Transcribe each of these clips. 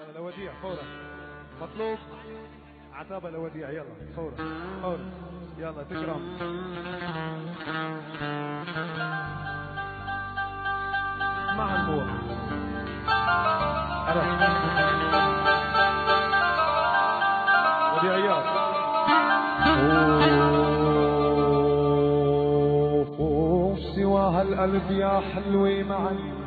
الوديع فورا مطلوب عتابة الوديع. يلا فورا فورا يلا تكرم. مع الموت وديعيات سوى هالقلب يا حلوة معي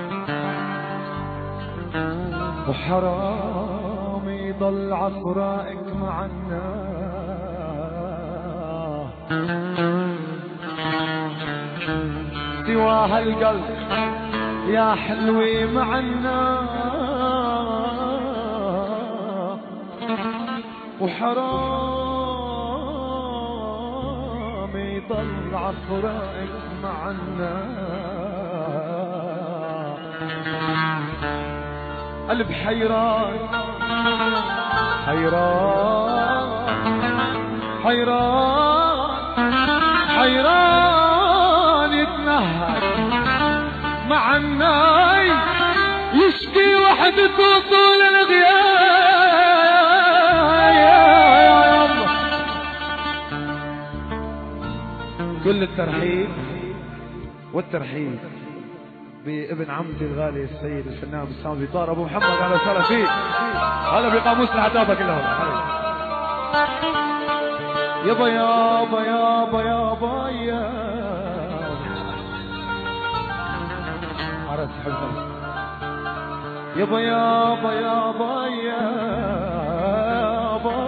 وحرام يضل عفرائك معنا سوى هالقلب يا حلوة معنا وحرام يضل عفرائك معنا قلب حيران حيران حيران حيران يتنهد مع الناي يشكي وحدته طول الغياب. كل الترحيب والترحيب بابن عمتي الغالي السيد الفنان بسام بطار ابو محمد. اهلا وسهلا فيك. هلا بقاموس العتابه كلهم. يابا يابا يابا يابا يا عرس حبنا يابا يابا يابا يابا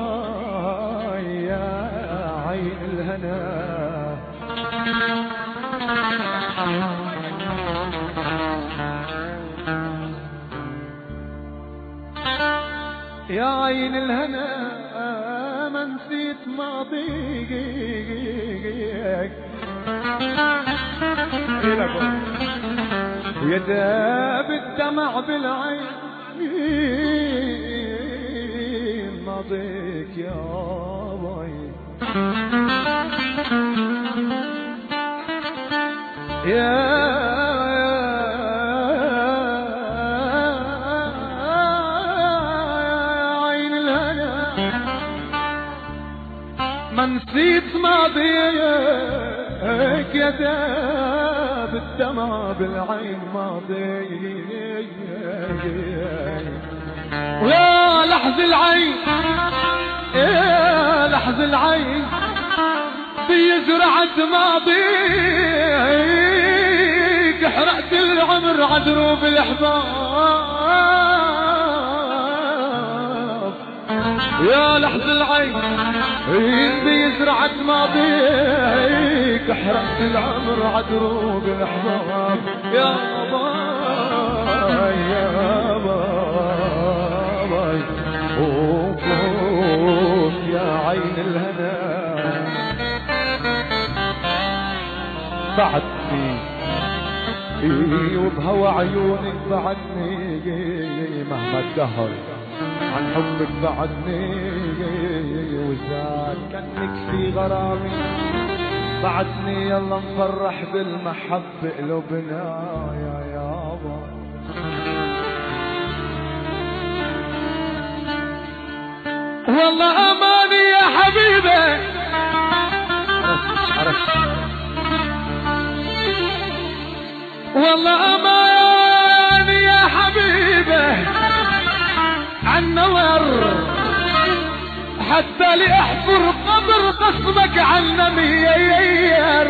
يا عين الهنا يا عين الهنا ما نسيت ماضيك ويا داب الدمع بالعين ماضيك يا باي يا ما نسيت ماضيك يا داب الدمع بالعين ماضيك ويا لحظ العين يا لحظ العين بيزرعت ماضيك حرقت العمر عدروب الأحباب يا لحظ العين بيزرعت ماضيك حرقت العمر عدروب الأحباب يا باي يا باي أوف أوف يا عين الهنا بعدني وبهوى عيونك بعدني مهما الدهر عن حبك بعدني وزاد كأنك في غرامي بعدني يلا نفرح بالمحبة قلوبنا يا يابا والله أماني يا حبيبي والله أماني يا حبيبي عالنور حتى لأحفر قبر قصبك عنا ميير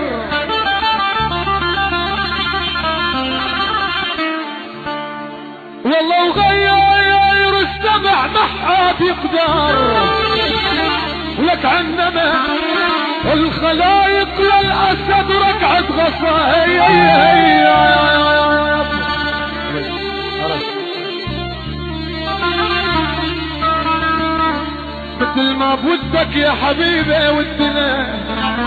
والله وغير السمع محاد يقدر لك عنما الخلايق للأسد ركعت غصايا مثل ما بودك يا حبيبي ودنا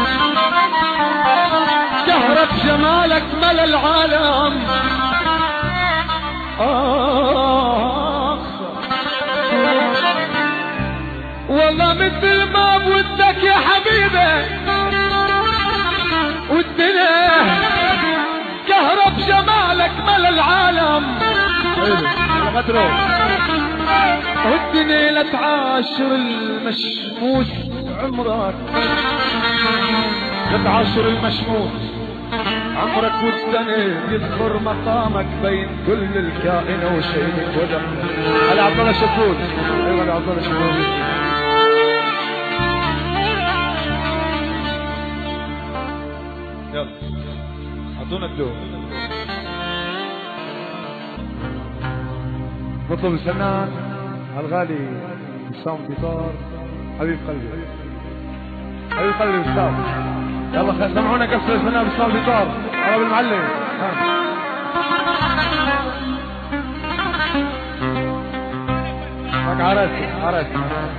كهرب جمالك ملا العالم والله مثل ما بودك يا حبيبي ودنا كهرب جمالك ملا العالم على متروك ودني لا تعاشر المشموس عمرك لا تعاشر المشموس عمرك والسنة يذكر مقامك بين كل الكائن وشيء ودم. على عبد الله شكور. ايوه على عبد الله شكور. يلا حطونا الدور. نطلب الفنان الغالي بسام بيطار حبيب قلبي حبيب قلبي استاذ. يلا سمعونا قصة الفنان بسام بيطار عرب المعلم. عرس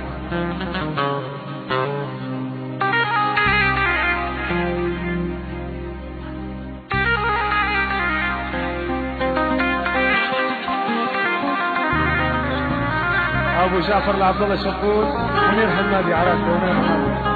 ابو جعفر لعبد الله شقول منير حمادي عرس منير حمادي.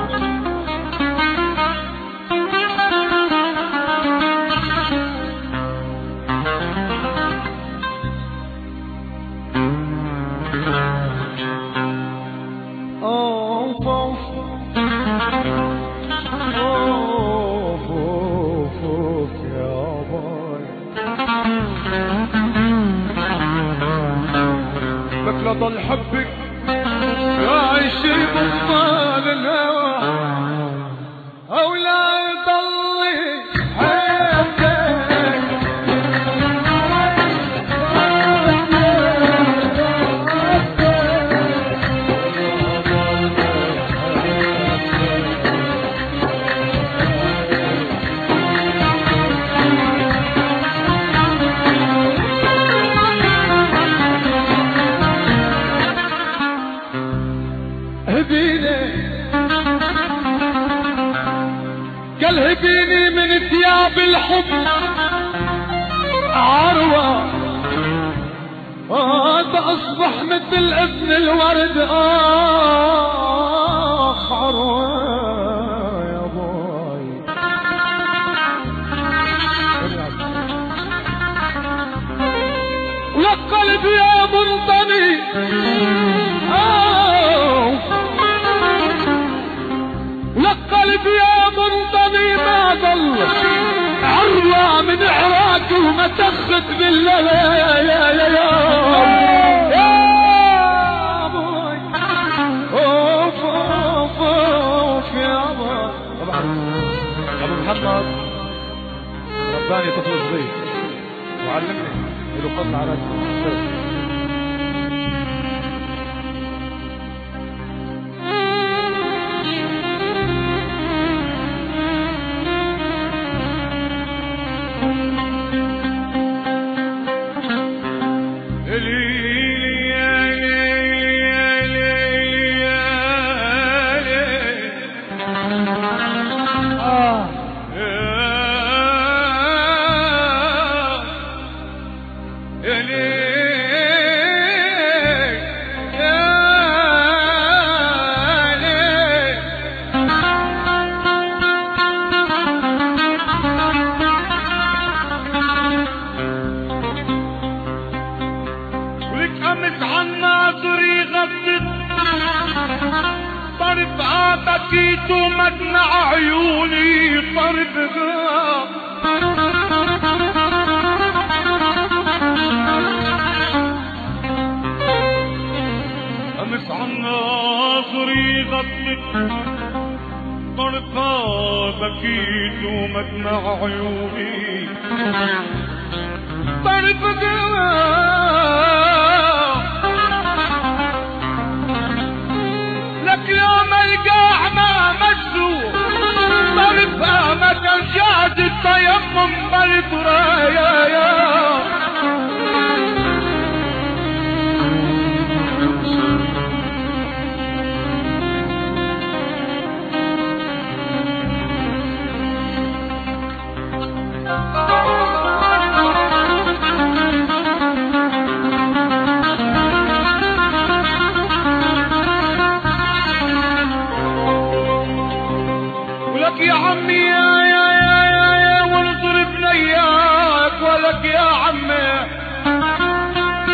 ظل حبك عايش بطال الهوى او لا يضل حياتك قال هديني من ثياب الحب عروة أصبح مثل ابن الورد عروة يا باي. ويا قلبي يا منطني ويا قلبي يا منطني ما ضل عروة من عراك وما تخت بالله يا ابوي اوف اوف اوف يا ابوي. طبعا ابو محمد رباني طفل صغير وعلمني له فضل على طرف بكيت ومدمع عيوني طرف أمس عن ناظري غطت طرف بكيت ومدمع عيوني طرف لك يوم القاع ما مسوا طرف متى جاد التيمم طرف رايا يا عمي يا ونضرب لياك ولك يا عمي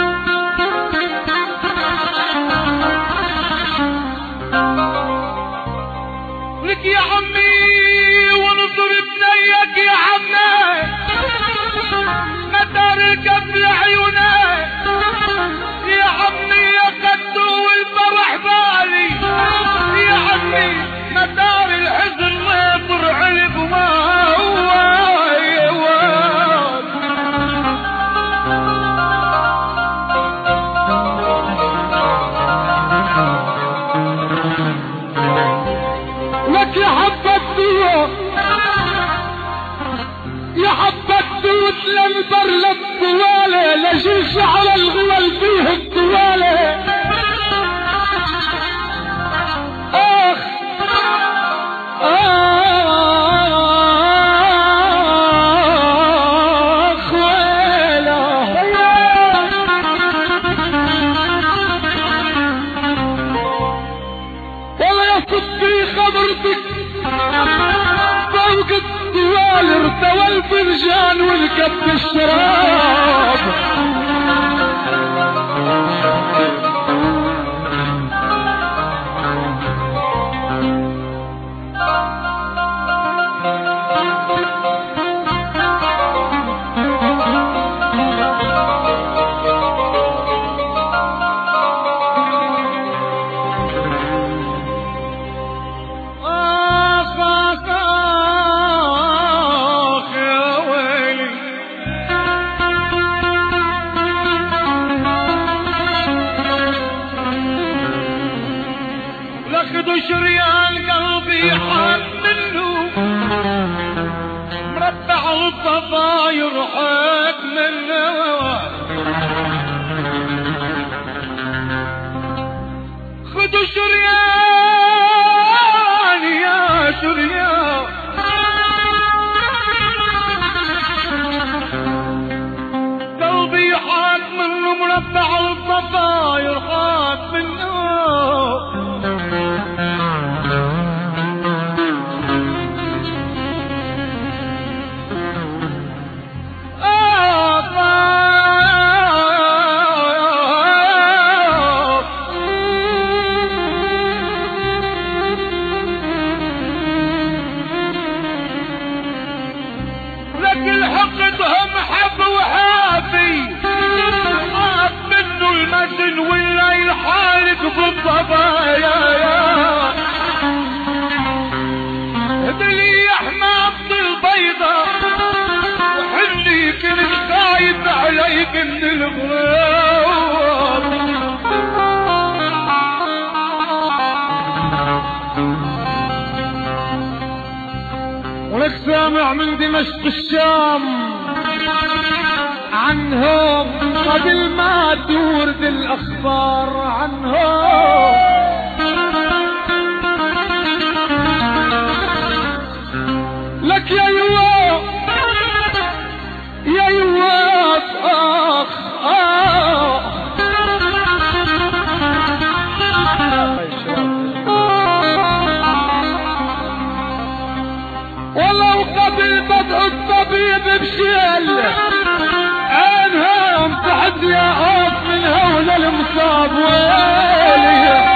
للبر الطوالة لجل شعر الغول فيه الطوالة اخ ويله والله يا صدقي خبرتك فوق الطوال ارتوى الفنجان والكب الشراب شريان قلبي حال منه مربع الضفاير حق منه خدوا شريان يا شريان قلبي حال منه مربع الضفاير حق منه والليل حالك بالضبايا يا هدلي يا حمامة البيضة وحني كنت خايف عليك من الغراب ولك سامع من دمشق الشام عنهم قبل ما تورد الأخبار عنهم لك يا يواس يا يواس آخ ولو قبل بدء الطبيب بشيل عينهم تحت يا خوف من هول المصاب ويلي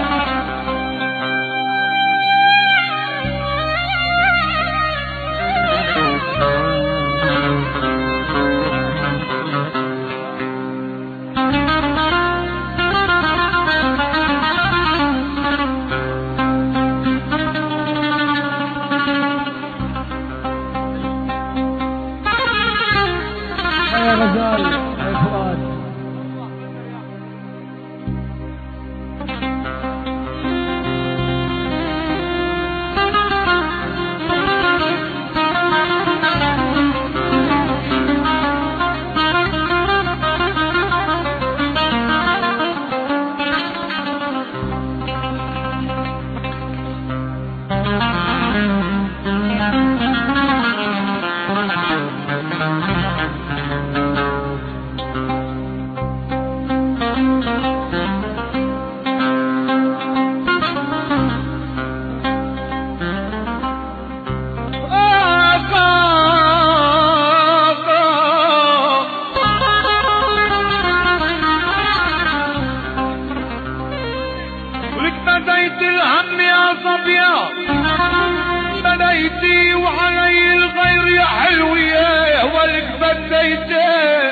يا غزال يا فؤاد بديت الهم يا صبيا بديتي وعلي الغير يا حلوية ولك بديتي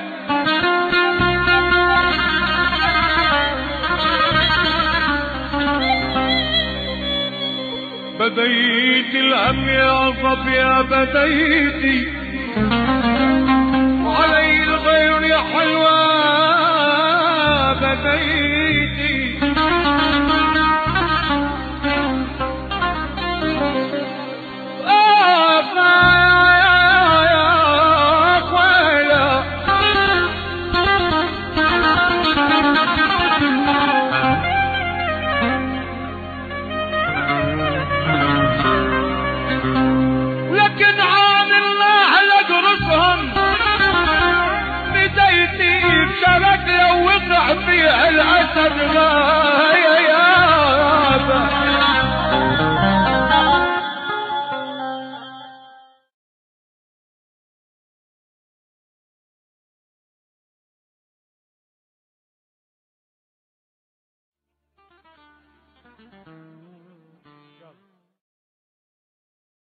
بديت الهم يا صبيا بديتي وعلي الغير يا حلوة بديتي تدغى